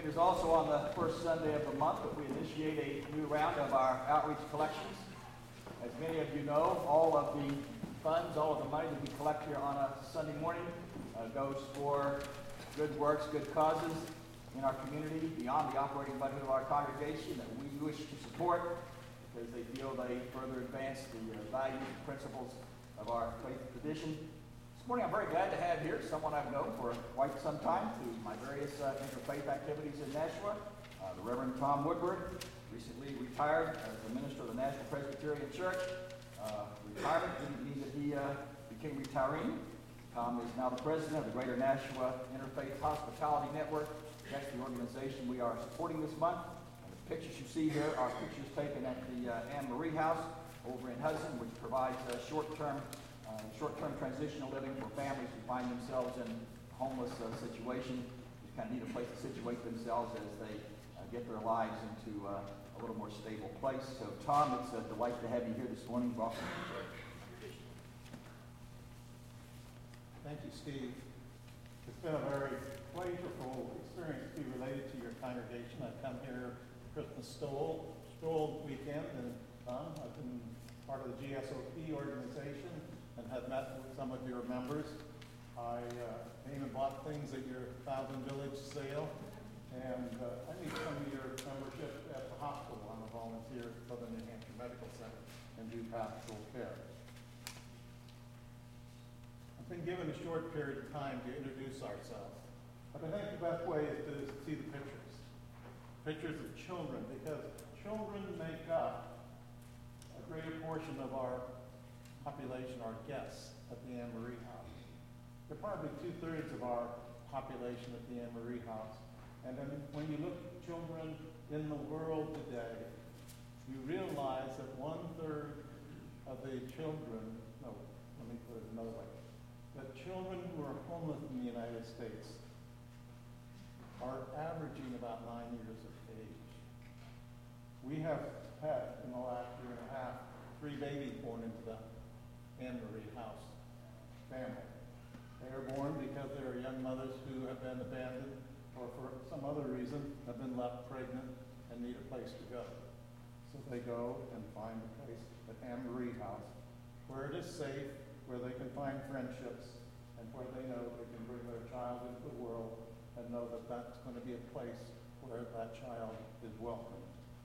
It is also on the first Sunday of the month that we initiate a new round of our outreach collections. As many of you know, all of the funds, all of the money that we collect here on a Sunday morning goes for good works, good causes in our community, beyond the operating budget of our congregation that we wish to support because they feel they further advance the values and principles of our faith tradition. This morning I'm very glad to have here someone I've known for quite some time through my various interfaith activities in Nashua, the Reverend Tom Woodward, recently retired as the minister of the National Presbyterian Church. Retirement didn't mean that he became retiring. Tom is now the president of the Greater Nashua Interfaith Hospitality Network. That's the organization we are supporting this month. And the pictures you see here are pictures taken at the Anne Marie House over in Hudson, which provides short-term transitional living for families who find themselves in a homeless situation. They kind of need a place to situate themselves as they get their lives into a little more stable place. So, Tom, it's a delight to have you here this morning. Welcome. Thank you, Steve. It's been a very pleasurable experience to be related to your congregation. I've come here Christmas stroll weekend, and I've been part of the GSOP organization and have met with some of your members. I came and bought things at your Thousand Village sale, and I need some of your membership at the hospital. I'm a volunteer at Southern New Hampshire Medical Center and do pastoral care. I've been given a short period of time to introduce ourselves, but I think the best way is to see the pictures. Pictures of children, because children make up a greater portion of our population, our guests at the Anne Marie House. They're probably 2/3 of our population at the Anne Marie House. And then when you look at children in the world today, you realize that 1/3 of the children, no, let me put it another way, that children who are homeless in the United States are averaging about 9 years of age. We have had, in the last year and a half, 3 babies born into the Anne Marie House family. They are born because they are young mothers who have been abandoned or for some other reason have been left pregnant and need a place to go. So they go and find a place at Anne Marie House where it is safe, where they can find friendships, and where they know they can bring their child into the world and know that that's going to be a place where that child is welcomed.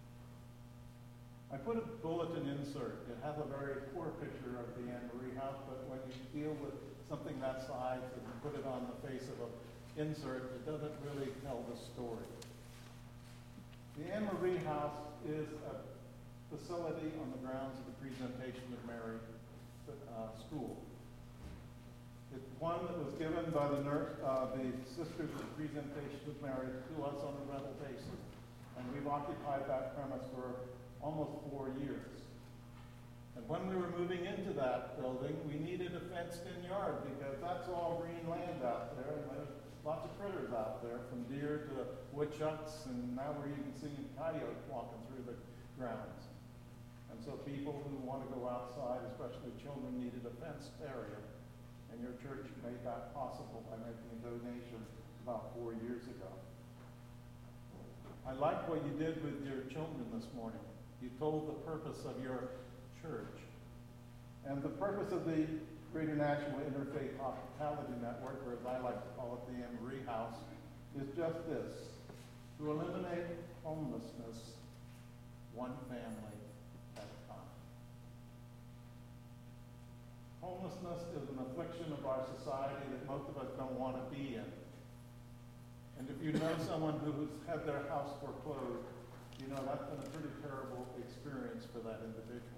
I put a bulletin insert. It has a very poor picture of the Anne Marie House, but when you deal with something that size and put it on the face of an insert, it doesn't really tell the story. The Anne Marie House is a facility on the grounds of the Presentation of Mary School. It's one that was given by the Sisters of the Presentation of Mary to us on a rental basis, and we've occupied that premise for almost 4 years. And when we were moving into that building, we needed a fenced-in yard because that's all green land out there, and there's lots of critters out there, from deer to woodchucks, and now we're even seeing coyotes walking through the grounds. And so people who want to go outside, especially children, needed a fenced area, and your church made that possible by making a donation about 4 years ago. I like what you did with your children this morning. You told the purpose of your church. And the purpose of the Greater Nashua Interfaith Hospitality Network, or as I like to call it, the Anne Marie House, is just this: to eliminate homelessness one family at a time. Homelessness is an affliction of our society that most of us don't want to be in. And if you know someone who's had their house foreclosed, you know that's been a pretty terrible experience for that individual.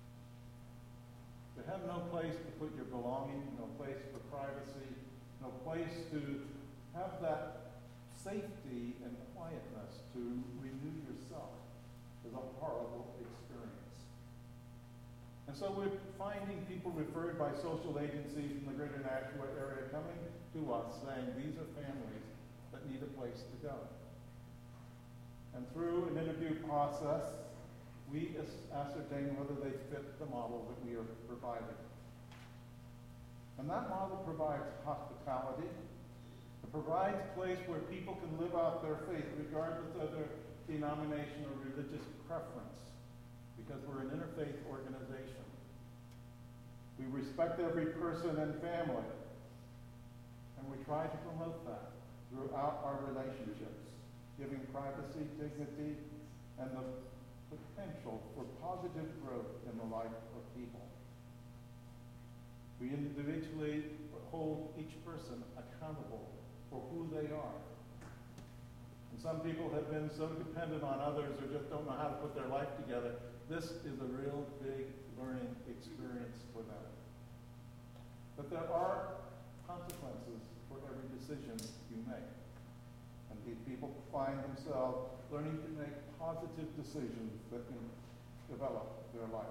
To have no place to put your belongings, no place for privacy, no place to have that safety and quietness to renew yourself is a horrible experience. And so we're finding people referred by social agencies in the Greater Nashua area coming to us saying these are families that need a place to go. And through an interview process, we ascertain whether they fit the model that we are providing. And that model provides hospitality, It provides a place where people can live out their faith regardless of their denomination or religious preference, because we're an interfaith organization. We respect every person and family, and we try to promote that throughout our relationships, giving privacy, dignity, and the potential for positive growth in the life of people. We individually hold each person accountable for who they are. And some people have been so dependent on others or just don't know how to put their life together. This is a real big learning experience for them. But there are consequences for every decision you make. And these people find themselves learning to make positive decisions that can develop their life.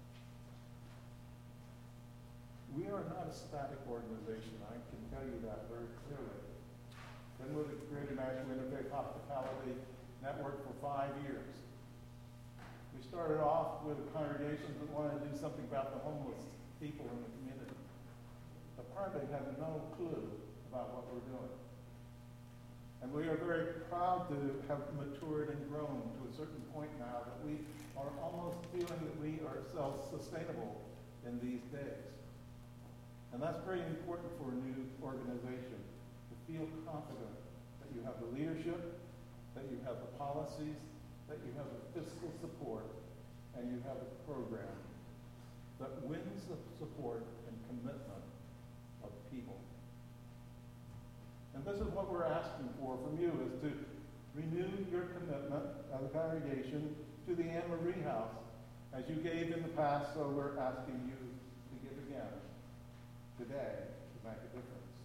We are not a static organization. I can tell you that very clearly. Been with the Greater National Interfaith Hospitality Network for 5 years. We started off with a congregation that wanted to do something about the homeless people in the community. Apparently had no clue about what we're doing. And we are very proud to have matured and grown to a certain point now that we are almost feeling that we are self-sustainable in these days. And that's very important for a new organization, to feel confident that you have the leadership, that you have the policies, that you have the fiscal support, and you have a program that wins the support and commitment of people. And this is what we're asking for from you, is to renew your commitment as a congregation to the Anne Marie House. As you gave in the past, so we're asking you to give again today to make a difference.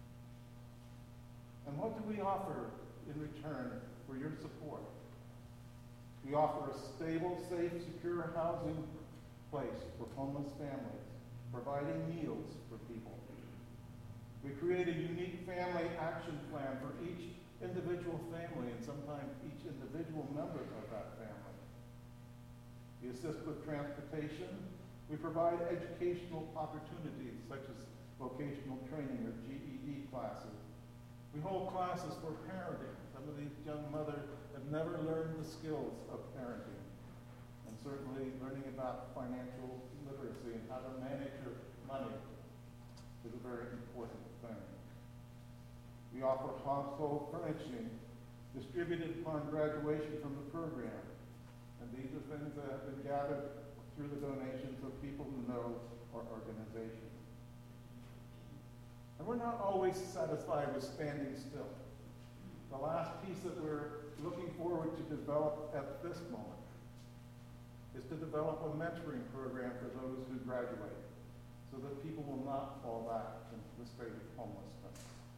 And what do we offer in return for your support? We offer a stable, safe, secure housing place for homeless families, providing meals for people. We create a unique family action plan for each individual family and sometimes each individual member of that family. We assist with transportation. We provide educational opportunities such as vocational training or GED classes. We hold classes for parenting. Some of these young mothers have never learned the skills of parenting. And certainly learning about financial literacy and how to manage your money is a very important thing. We offer household furnishing distributed upon graduation from the program. And these are things that have been gathered through the donations of people who know our organization. And we're not always satisfied with standing still. The last piece that we're looking forward to develop at this moment is to develop a mentoring program for those who graduate so that people will not fall back into the state of homelessness.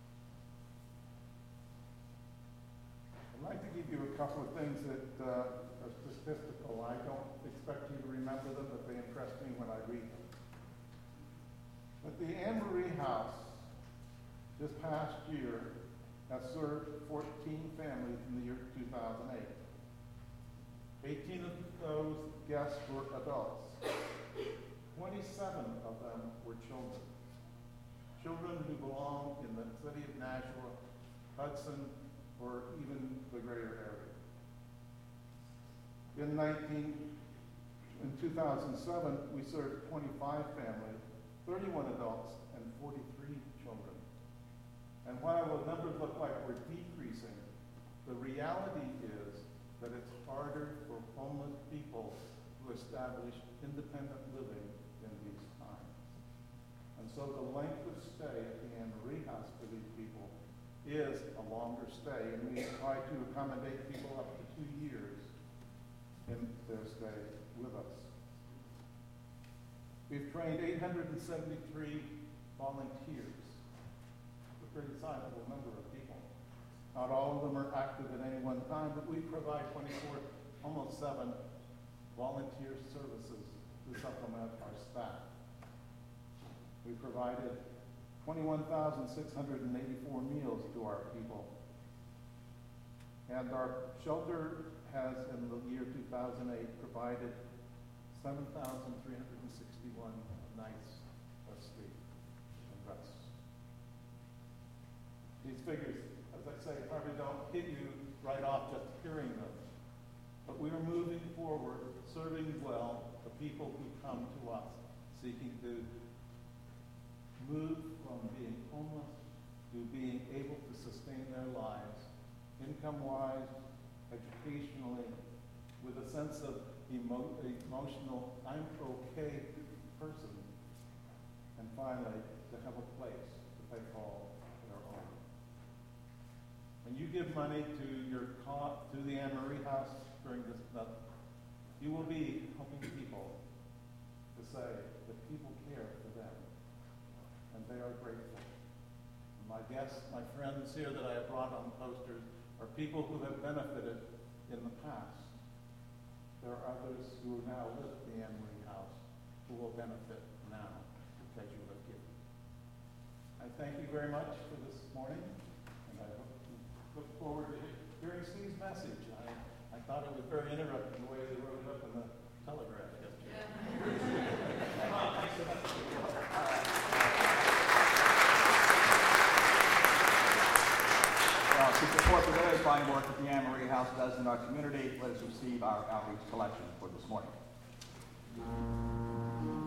I'd like to give you a couple of things that are statistical. I don't expect you to remember them, but they impress me when I read them. But the Anne Marie House this past year has served 14 families in the year 2008. 18 of those guests were adults. 27 of them were children. Children who belong in the city of Nashua, Hudson, or even the greater area. In 2007, we served 25 families, 31 adults, and 43 children. And while the numbers look like we're decreasing, the reality is that it's harder for homeless people to establish independent living in these times. And so the length of stay at the Anne Marie House for these people is a longer stay, and we try to accommodate people up to 2 years in their stay with us. We've trained 873 volunteers, a pretty sizable number of people. Not all of them are active at any one time, but we provide almost 7 volunteer services to supplement our staff. We provided 21,684 meals to our people. And our shelter has, in the year 2008, provided 7,361 nights of sleep and rest. The These figures, as I say, probably don't hit you right off just hearing them. But we are moving forward, serving well the people who come to us, seeking to move from being homeless to being able to sustain their lives, income-wise, educationally, with a sense of emotional, I'm okay person, and finally, to have a place to pay all their own. When you give money to the Anne Marie House during this month, you will be helping people to say that people care for them, and they are grateful. And my guests, my friends here that I have brought on posters, are people who have benefited in the past. There are others who now live at the Anne Marie House who will benefit now because you have given. I thank you very much for this morning, and I look forward to hearing Steve's message. I thought it was very interesting the way they wrote it up in the Telegraph yesterday. Well, to support the very fine work that the Anne Marie House does in our community, let us receive our outreach collection for this morning.